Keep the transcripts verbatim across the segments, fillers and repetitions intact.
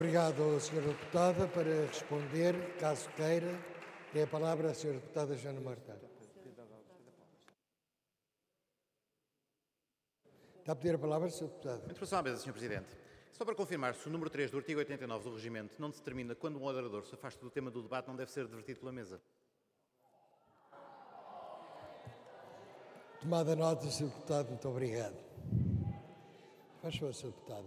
Obrigado, senhora Deputada. Para responder, caso queira, tem a palavra a senhora Deputada Joana Marta. Está a pedir a palavra, senhora Deputada? Intervenção à mesa, senhor Presidente. Só para confirmar, se o número três do artigo oitenta e nove do Regimento não determina quando um orador se afasta do tema do debate, não deve ser divertido pela mesa. Tomada nota, senhor Deputado, muito obrigado. Faz favor, senhora Deputada.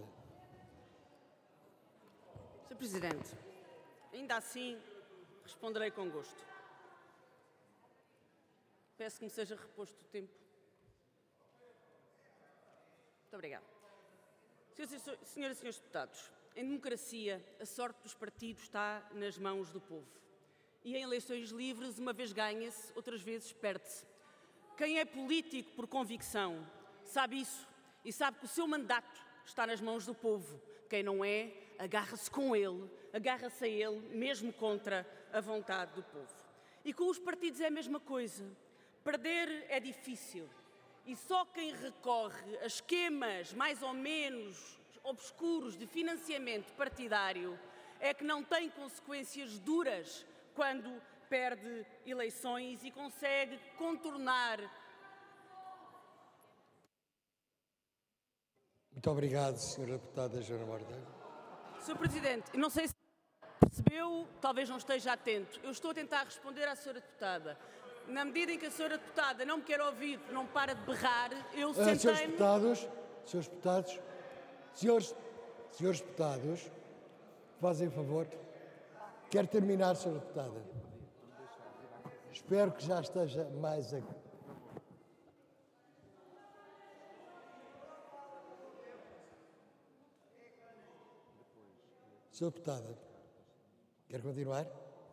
senhor Presidente, ainda assim responderei com gosto. Peço que me seja reposto o tempo. Muito obrigada. Senhoras e senhores deputados, em democracia, a sorte dos partidos está nas mãos do povo. E em eleições livres, uma vez ganha-se, outras vezes perde-se. Quem é político por convicção sabe isso e sabe que o seu mandato está nas mãos do povo. Quem não é, agarra-se com ele, agarra-se a ele, mesmo contra a vontade do povo. E com os partidos é a mesma coisa. Perder é difícil. E só quem recorre a esquemas mais ou menos obscuros de financiamento partidário é que não tem consequências duras quando perde eleições e consegue contornar. Muito obrigado, senhora Deputada Joana Marta. senhor Presidente, não sei se percebeu, talvez não esteja atento. Eu estou a tentar responder à senhora Deputada. Na medida em que a senhora Deputada não me quer ouvir, não para de berrar, eu Uh, sentei-me... senhores Deputados, senhores Deputados, senhores, senhores Deputados, fazem favor. Quero terminar, senhora Deputada. Espero que já esteja mais a... senhora Deputada, quer continuar?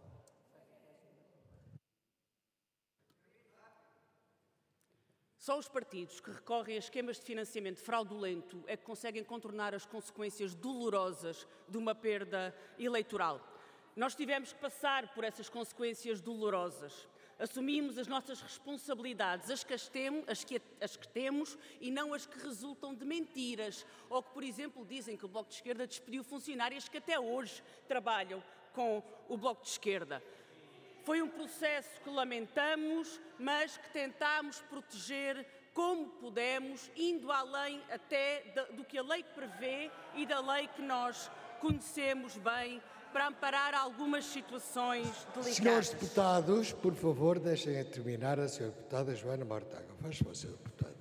Só os partidos que recorrem a esquemas de financiamento fraudulento é que conseguem contornar as consequências dolorosas de uma perda eleitoral. Nós tivemos que passar por essas consequências dolorosas. Assumimos as nossas responsabilidades, as que, as, temos, as, que, as que temos e não as que resultam de mentiras. Ou que, por exemplo, dizem que o Bloco de Esquerda despediu funcionárias que até hoje trabalham com o Bloco de Esquerda. Foi um processo que lamentamos, mas que tentámos proteger como pudemos, indo além até do que a lei prevê e da lei que nós conhecemos bem, para amparar algumas situações delicadas. Senhores deputados, por favor, deixem terminar a senhora Deputada Joana Mortágua. Faz favor, senhora Deputada.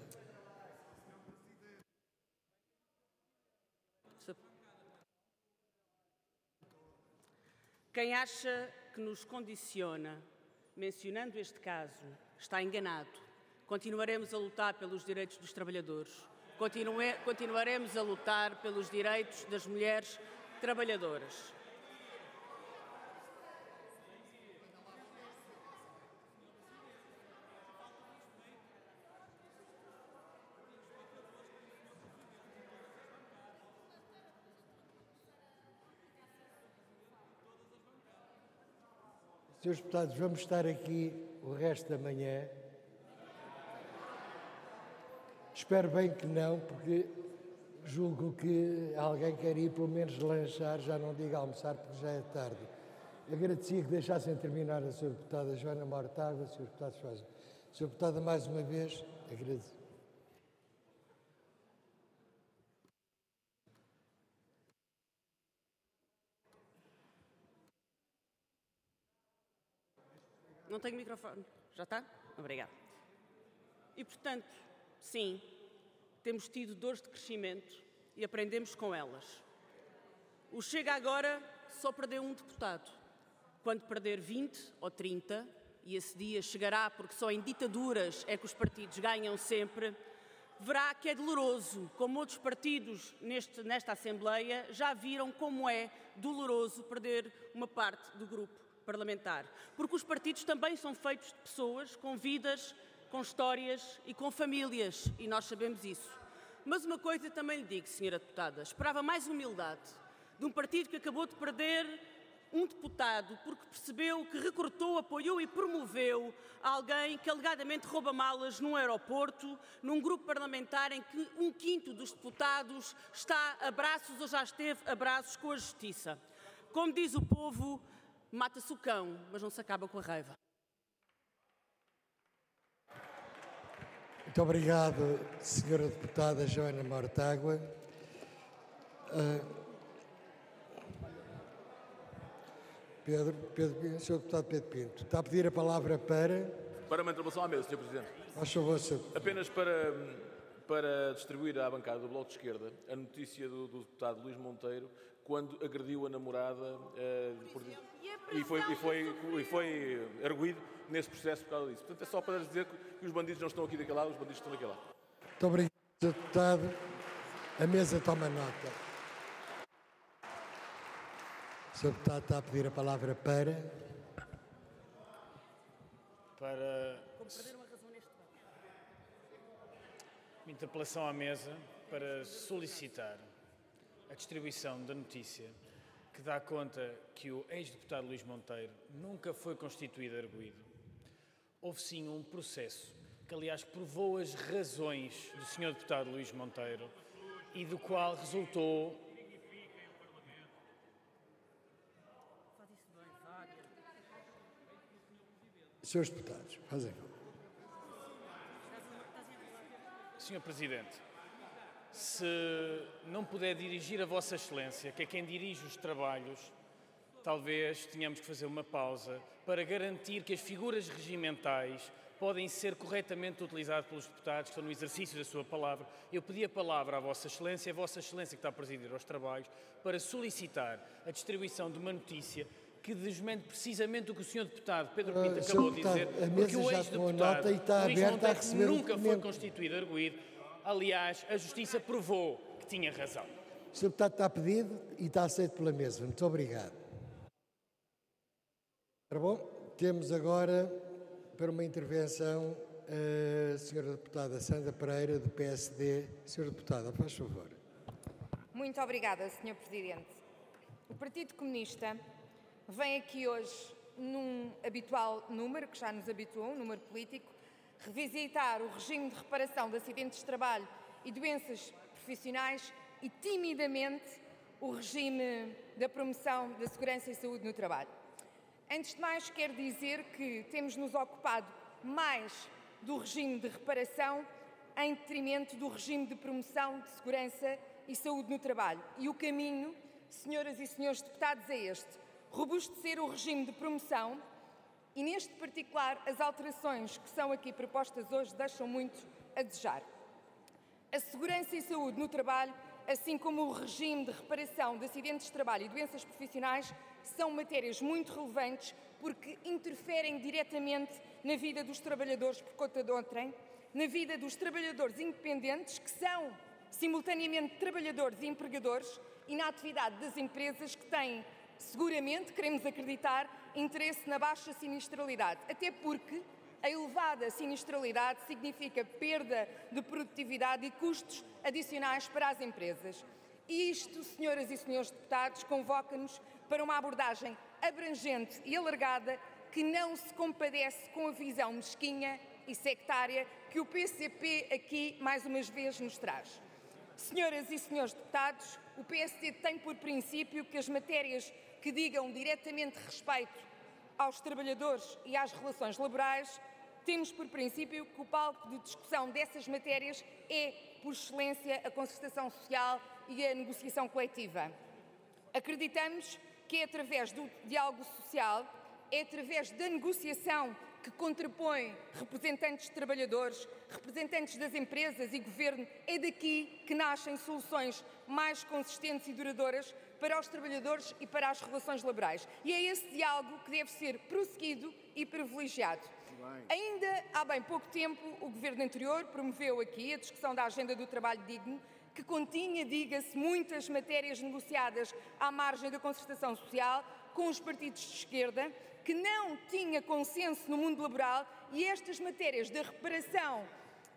Quem acha que nos condiciona, mencionando este caso, está enganado. Continuaremos a lutar pelos direitos dos trabalhadores. Continue, continuaremos a lutar pelos direitos das mulheres trabalhadoras. Senhores deputados, vamos estar aqui o resto da manhã. Espero bem que não, porque julgo que alguém quer ir pelo menos lanchar, já não diga almoçar, porque já é tarde. Agradecia que deixassem terminar a senhora Deputada Joana Mortágua, senhor Deputado Faz. senhora Deputada, mais uma vez, agradeço. Não tenho microfone. Já está? Obrigada. E, portanto, sim, temos tido dores de crescimento e aprendemos com elas. O Chega agora só perdeu um deputado. Quando perder vinte ou trinta, e esse dia chegará porque só em ditaduras é que os partidos ganham sempre, verá que é doloroso, como outros partidos neste, nesta Assembleia já viram como é doloroso perder uma parte do grupo parlamentar. Porque os partidos também são feitos de pessoas com vidas, com histórias e com famílias, e nós sabemos isso. Mas uma coisa também lhe digo, senhora deputada, esperava mais humildade de um partido que acabou de perder um deputado porque percebeu que recrutou, apoiou e promoveu alguém que alegadamente rouba malas num aeroporto, num grupo parlamentar em que um quinto dos deputados está a braços ou já esteve a braços com a justiça. Como diz o povo, mata-se o cão, mas não se acaba com a raiva. Muito obrigado, senhora deputada Joana Mortágua. Uh, Pedro, Pedro, senhor deputado Pedro Pinto, está a pedir a palavra para... Para uma intervenção à mesa, senhor Presidente. Faz favor, senhor. Apenas para, para distribuir à bancada do Bloco de Esquerda a notícia do, do deputado Luís Monteiro quando agrediu a namorada uh, por, e, foi, e, foi, e foi arguído nesse processo por causa disso. Portanto, é só para dizer que os bandidos não estão aqui daquele lado, os bandidos estão daquele lado. Muito obrigado, senhor deputado. A mesa toma nota. O senhor deputado está a pedir a palavra para... Para uma interpelação à mesa para solicitar a distribuição da notícia que dá conta que o ex-deputado Luís Monteiro nunca foi constituído arguido. Houve sim um processo que, aliás, provou as razões do senhor deputado Luís Monteiro e do qual resultou... Senhores deputados, fazem. senhor Presidente, se não puder dirigir a Vossa Excelência, que é quem dirige os trabalhos, talvez tenhamos que fazer uma pausa para garantir que as figuras regimentais podem ser corretamente utilizadas pelos deputados que estão no exercício da sua palavra. Eu pedi a palavra à Vossa Excelência, a Vossa Excelência que está a presidir aos trabalhos, para solicitar a distribuição de uma notícia que desmente precisamente o que o senhor deputado Pedro Pinto uh, acabou deputado, de dizer, porque o ex-deputado Luís Monteiro nunca foi constituído arguido. Aliás, a Justiça provou que tinha razão. O senhor deputado está pedido e está aceito pela mesa. Muito obrigado. Tá bom? Temos agora, para uma intervenção, a senhora deputada Sandra Pereira, do P S D. Senhora deputada, faz favor. Muito obrigada, senhor Presidente. O Partido Comunista vem aqui hoje, num habitual número, que já nos habituou, um número político, revisitar o regime de reparação de acidentes de trabalho e doenças profissionais e, timidamente, o regime da promoção da segurança e saúde no trabalho. Antes de mais, quero dizer que temos nos ocupado mais do regime de reparação em detrimento do regime de promoção de segurança e saúde no trabalho. E o caminho, senhoras e senhores deputados, é este: robustecer o regime de promoção e, neste particular, as alterações que são aqui propostas hoje deixam muito a desejar. A segurança e saúde no trabalho, assim como o regime de reparação de acidentes de trabalho e doenças profissionais, são matérias muito relevantes porque interferem diretamente na vida dos trabalhadores por conta de outrem, na vida dos trabalhadores independentes, que são simultaneamente trabalhadores e empregadores, e na atividade das empresas que têm, seguramente, queremos acreditar, interesse na baixa sinistralidade, até porque a elevada sinistralidade significa perda de produtividade e custos adicionais para as empresas. E isto, senhoras e senhores deputados, convoca-nos para uma abordagem abrangente e alargada que não se compadece com a visão mesquinha e sectária que o P C P aqui, mais uma vez, nos traz. Senhoras e senhores deputados, o P S D tem por princípio que as matérias que digam diretamente respeito aos trabalhadores e às relações laborais, temos por princípio que o palco de discussão dessas matérias é, por excelência, a concertação social e a negociação coletiva. Acreditamos que é através do diálogo social, é através da negociação que contrapõe representantes de trabalhadores, representantes das empresas e governo, é daqui que nascem soluções mais consistentes e duradouras para os trabalhadores e para as relações laborais. E é esse diálogo que deve ser prosseguido e privilegiado. Bem. Ainda há bem pouco tempo, o governo anterior promoveu aqui a discussão da Agenda do Trabalho Digno, que continha, diga-se, muitas matérias negociadas à margem da concertação social com os partidos de esquerda, que não tinha consenso no mundo laboral, e estas matérias da reparação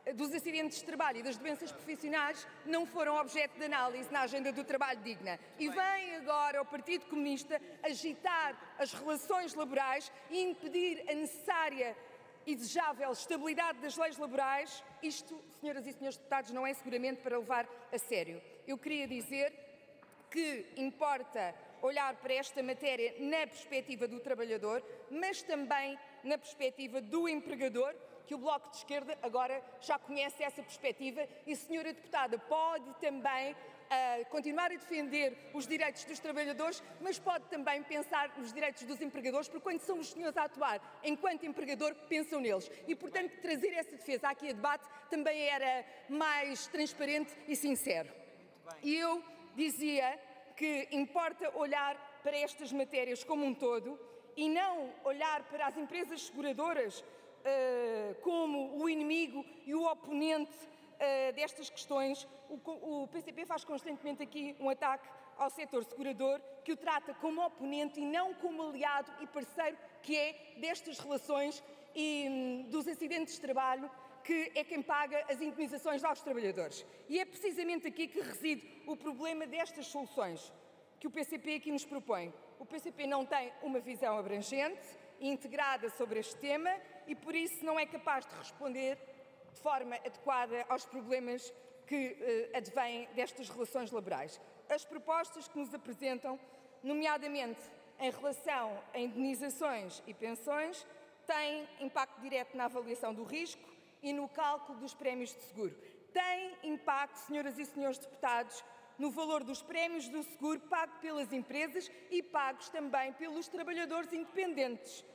dos acidentes de trabalho e das doenças profissionais não foram objeto de análise na agenda do trabalho digna. E vem agora o Partido Comunista agitar as relações laborais e impedir a necessária e desejável estabilidade das leis laborais. Isto, senhoras e senhores deputados, não é seguramente para levar a sério. Eu queria dizer que importa olhar para esta matéria na perspectiva do trabalhador, mas também na perspectiva do empregador, que o Bloco de Esquerda agora já conhece essa perspectiva e, senhora deputada, pode também uh, continuar a defender os direitos dos trabalhadores, mas pode também pensar nos direitos dos empregadores, porque quando são os senhores a atuar enquanto empregador, pensam neles. E, portanto, trazer essa defesa aqui a debate também era mais transparente e sincero. E eu dizia que importa olhar para estas matérias como um todo e não olhar para as empresas seguradoras Uh, como o inimigo e o oponente uh, destas questões. O, o P C P faz constantemente aqui um ataque ao setor segurador, que o trata como oponente e não como aliado e parceiro que é destas relações e um, dos acidentes de trabalho, que é quem paga as indemnizações aos trabalhadores. E é precisamente aqui que reside o problema destas soluções que o P C P aqui nos propõe. O P C P não tem uma visão abrangente e integrada sobre este tema e, por isso, não é capaz de responder de forma adequada aos problemas que eh, advêm destas relações laborais. As propostas que nos apresentam, nomeadamente em relação a indemnizações e pensões, têm impacto direto na avaliação do risco e no cálculo dos prémios de seguro. Têm impacto, senhoras e senhores deputados, no valor dos prémios do seguro pago pelas empresas e pagos também pelos trabalhadores independentes.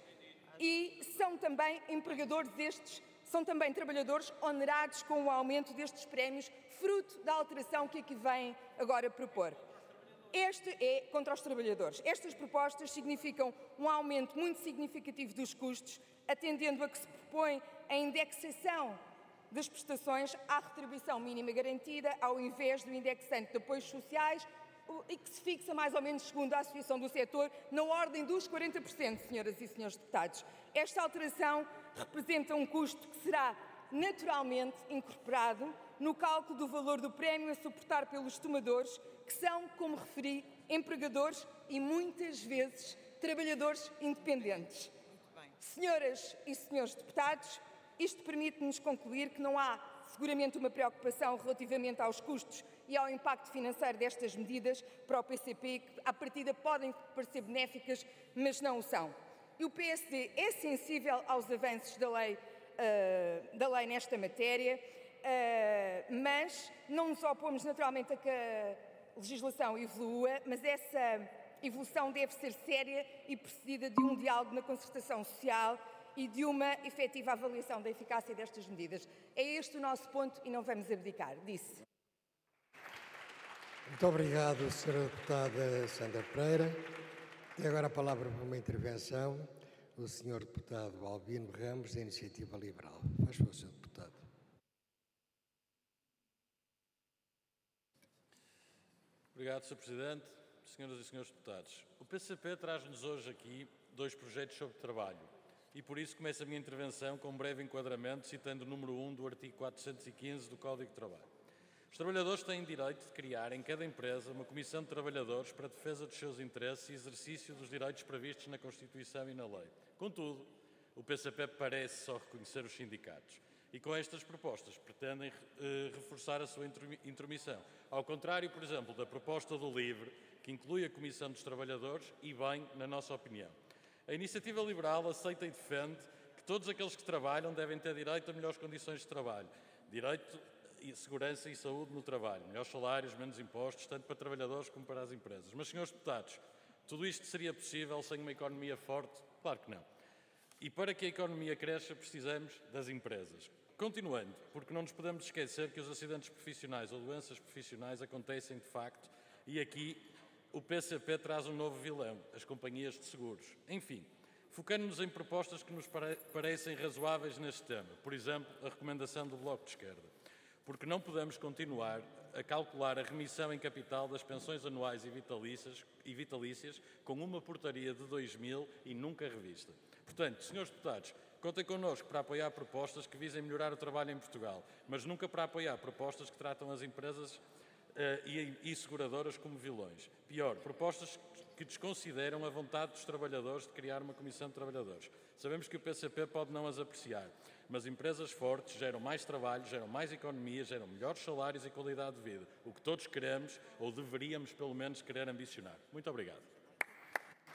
E são também empregadores estes, são também trabalhadores onerados com o aumento destes prémios, fruto da alteração que aqui vem agora propor. Este é contra os trabalhadores. Estas propostas significam um aumento muito significativo dos custos, atendendo a que se propõe a indexação das prestações à retribuição mínima garantida, ao invés do indexante de apoios sociais, e que se fixa mais ou menos, segundo a Associação do Setor, na ordem dos quarenta por cento, senhoras e senhores deputados. Esta alteração representa um custo que será naturalmente incorporado no cálculo do valor do prémio a suportar pelos tomadores, que são, como referi, empregadores e muitas vezes trabalhadores independentes. Senhoras e senhores deputados, isto permite-nos concluir que não há seguramente uma preocupação relativamente aos custos e ao impacto financeiro destas medidas para o P C P, que à partida podem parecer benéficas, mas não o são. E o P S D é sensível aos avanços da lei, uh, da lei nesta matéria, uh, mas não nos opomos naturalmente a que a legislação evolua, mas essa evolução deve ser séria e precedida de um diálogo na concertação social e de uma efetiva avaliação da eficácia destas medidas. É este o nosso ponto e não vamos abdicar. Disse. Muito obrigado, senhora Deputada Sandra Pereira. Tem agora a palavra para uma intervenção o senhor Deputado Albino Ramos, da Iniciativa Liberal. Faz favor, senhor Deputado. Obrigado, senhor Presidente. Senhoras e senhores deputados, o P C P traz-nos hoje aqui dois projetos sobre trabalho. E por isso começo a minha intervenção com um breve enquadramento, citando o número um do artigo quatrocentos e quinze do Código de Trabalho. Os trabalhadores têm direito de criar em cada empresa uma comissão de trabalhadores para a defesa dos seus interesses e exercício dos direitos previstos na Constituição e na lei. Contudo, o P C P parece só reconhecer os sindicatos e com estas propostas pretendem eh, reforçar a sua intromissão. Ao contrário, por exemplo, da proposta do LIVRE, que inclui a Comissão dos Trabalhadores, e bem, na nossa opinião. A Iniciativa Liberal aceita e defende que todos aqueles que trabalham devem ter direito a melhores condições de trabalho, direito a segurança e saúde no trabalho, melhores salários, menos impostos, tanto para trabalhadores como para as empresas. Mas, senhores deputados, tudo isto seria possível sem uma economia forte? Claro que não. E para que a economia cresça, precisamos das empresas. Continuando, porque não nos podemos esquecer que os acidentes profissionais ou doenças profissionais acontecem de facto, e aqui o P C P traz um novo vilão, as companhias de seguros. Enfim, focando-nos em propostas que nos pare- parecem razoáveis neste tema. Por exemplo, a recomendação do Bloco de Esquerda. Porque não podemos continuar a calcular a remissão em capital das pensões anuais e vitalícias, e vitalícias com uma portaria de dois mil e nunca revista. Portanto, senhores deputados, Contem connosco para apoiar propostas que visem melhorar o trabalho em Portugal, mas nunca para apoiar propostas que tratam as empresas uh, e, e seguradoras como vilões. Pior, propostas que desconsideram a vontade dos trabalhadores de criar uma comissão de trabalhadores. Sabemos que o P C P pode não as apreciar, mas empresas fortes geram mais trabalho, geram mais economia, geram melhores salários e qualidade de vida, o que todos queremos ou deveríamos pelo menos querer ambicionar. Muito obrigado.